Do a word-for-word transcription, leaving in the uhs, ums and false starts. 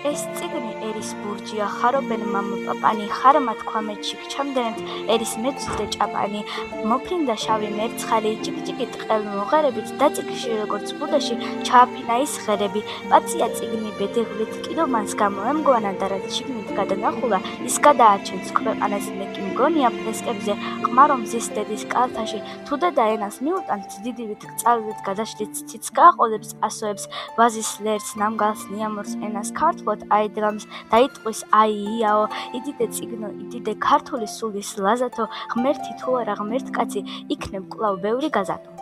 ეს წიგნი ერის ბურჯია, ხარობენ მამა პაპანი, ხარმა თქვამეთში გჩამდენთ ერის მეძვდე ჭაპანი, მოფრინდა შავი მერცხალი, ჭიკჭიკი ტყელ მოღერებით, დაწიგში როგორც ბუდეში, ჩააფინა ის ღერები, პაცია წიგნი ბედევლით, კიდო მას გამოემგვანა და რაც შიგნით გადანახულა, ის გადაარჩენს ქვეყანას, მე კი მგონია ფრესკებზე, ყმარო მზის დედის კალთაში, თუ დედა ენას მიუტანთ, დიდივით გწალვით გადაშლით ციცკა აყოლებს ასოებს, ვაზის ლერს, ნამგალს, ნიამორს ენას ქართლოთ აიდგამს, დაიტყვის აიიაო, იდიდე წიგნო, იდიდე ქართული სულის ლაზათო, ღმერთი თუ არა ღმერთკაცი, იქნებ კვლავ ბევრი გაზათო.